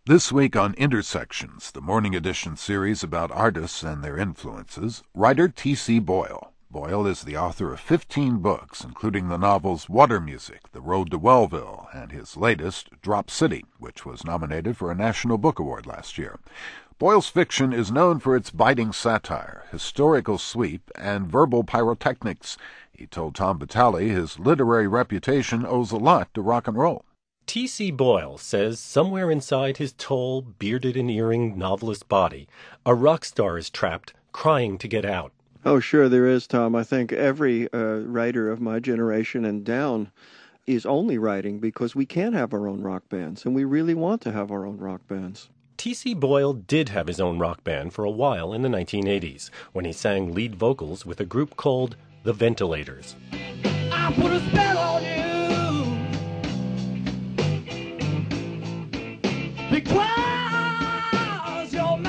This week on Intersections, the morning edition series about artists and their influences, writer T.C. Boyle. Boyle is the author of 15 books, including the novels Water Music, The Road to Wellville, and his latest, Drop City, which was nominated for a National Book Award last year. Boyle's fiction is known for its biting satire, historical sweep, and verbal pyrotechnics. He told Tom Vitale his literary reputation owes a lot to rock and roll. T.C. Boyle says somewhere inside his tall, bearded and earring novelist body, a rock star is trapped, crying to get out. Oh, sure there is, Tom. I think every writer of my generation and down is only writing because we can't have our own rock bands, and we really want to have our own rock bands. T.C. Boyle did have his own rock band for a while in the 1980s, when he sang lead vocals with a group called The Ventilators. I put a spell on you. Because you're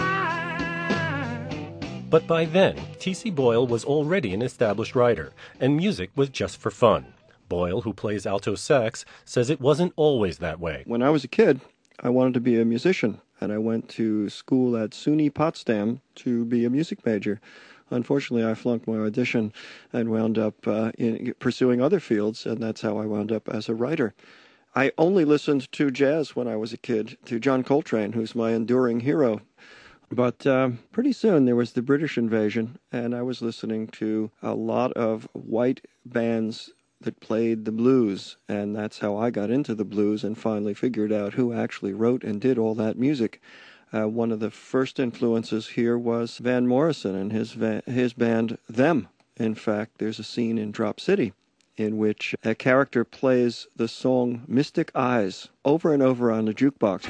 mine. But by then, T.C. Boyle was already an established writer, and music was just for fun. Boyle, who plays alto sax, says it wasn't always that way. When I was a kid, I wanted to be a musician, and I went to school at SUNY Potsdam to be a music major. Unfortunately, I flunked my audition and wound up pursuing other fields, and that's how I wound up as a writer. I only listened to jazz when I was a kid, to John Coltrane, who's my enduring hero. But pretty soon there was the British invasion, and I was listening to a lot of white bands that played the blues, and that's how I got into the blues and finally figured out who actually wrote and did all that music. One of the first influences here was Van Morrison and his band Them. In fact, there's a scene in Drop City in which a character plays the song Mystic Eyes over and over on the jukebox.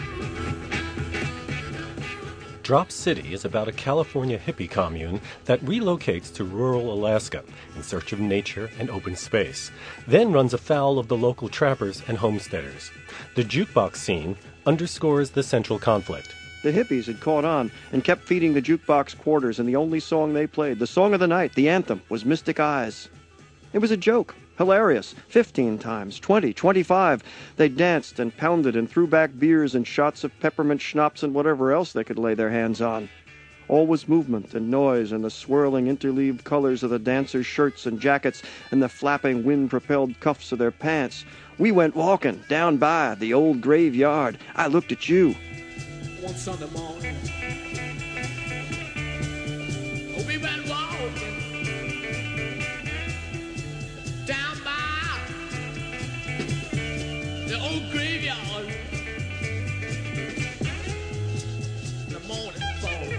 Drop City is about a California hippie commune that relocates to rural Alaska in search of nature and open space, then runs afoul of the local trappers and homesteaders. The jukebox scene underscores the central conflict. The hippies had caught on and kept feeding the jukebox quarters, and the only song they played, the song of the night, the anthem, was Mystic Eyes. It was a joke. Hilarious. 15 times, 20, 25. They danced and pounded and threw back beers and shots of peppermint schnapps and whatever else they could lay their hands on. All was movement and noise and the swirling interleaved colors of the dancers' shirts and jackets and the flapping wind-propelled cuffs of their pants. We went walking down by the old graveyard. I looked at you. One Sunday morning, we went walking down by the old graveyard. The morning fall,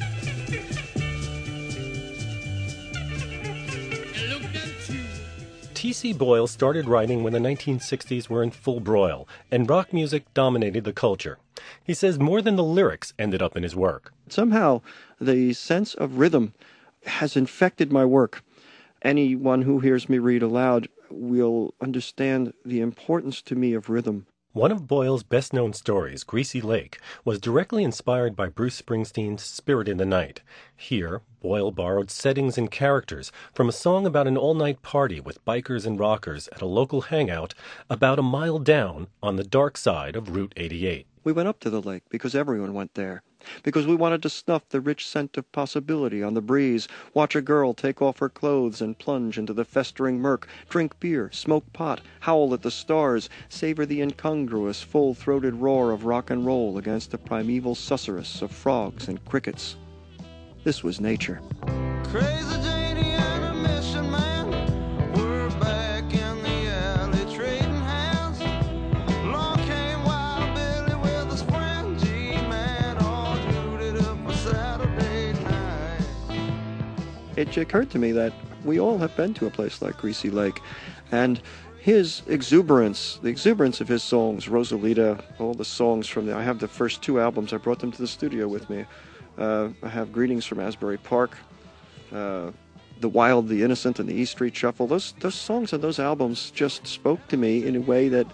and looked into. T.C. Boyle started writing when the 1960s were in full broil, and rock music dominated the culture. He says more than the lyrics ended up in his work. Somehow, the sense of rhythm has infected my work. Anyone who hears me read aloud will understand the importance to me of rhythm. One of Boyle's best-known stories, Greasy Lake, was directly inspired by Bruce Springsteen's Spirit in the Night. Here, Boyle borrowed settings and characters from a song about an all-night party with bikers and rockers at a local hangout about a mile down on the dark side of Route 88. We went up to the lake because everyone went there, because we wanted to snuff the rich scent of possibility on the breeze, watch a girl take off her clothes and plunge into the festering murk, drink beer, smoke pot, howl at the stars, savor the incongruous, full-throated roar of rock and roll against the primeval susurrus of frogs and crickets. This was nature. Crazy Janie and a mission man were back in the alley trading hands. Along came Wild Billy with his friend G-Man, all rooted up for Saturday night. It occurred to me that we all have been to a place like Greasy Lake, and his exuberance, the exuberance of his songs, Rosalita, all the songs from I have the first two albums, I brought them to the studio with me. I have Greetings from Asbury Park, The Wild, the Innocent, and the E Street Shuffle. Those songs and those albums just spoke to me in a way that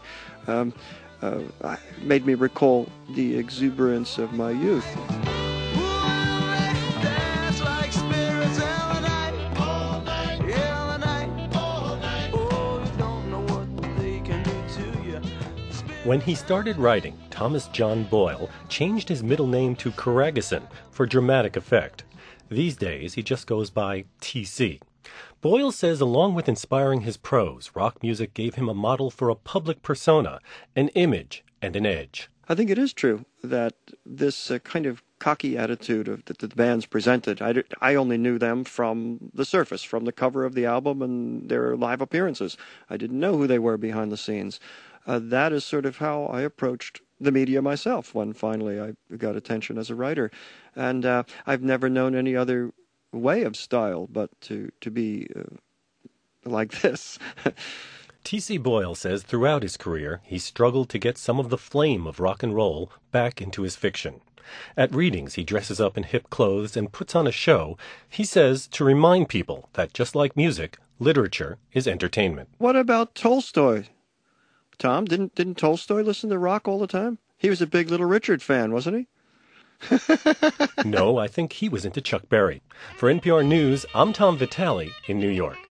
made me recall the exuberance of my youth. When he started writing, Thomas John Boyle changed his middle name to Karageson for dramatic effect. These days, he just goes by T.C. Boyle says along with inspiring his prose, rock music gave him a model for a public persona, an image, and an edge. I think it is true that this kind of cocky attitude that the bands presented, I only knew them from the surface, from the cover of the album and their live appearances. I didn't know who they were behind the scenes. That is sort of how I approached the media myself when finally I got attention as a writer. And I've never known any other way of style but to be like this. T.C. Boyle says throughout his career, he struggled to get some of the flame of rock and roll back into his fiction. At readings, he dresses up in hip clothes and puts on a show, he says, to remind people that just like music, literature is entertainment. What about Tolstoy? Tom, didn't Tolstoy listen to rock all the time? He was a big Little Richard fan, wasn't he? No, I think he was into Chuck Berry. For NPR News, I'm Tom Vitale in New York.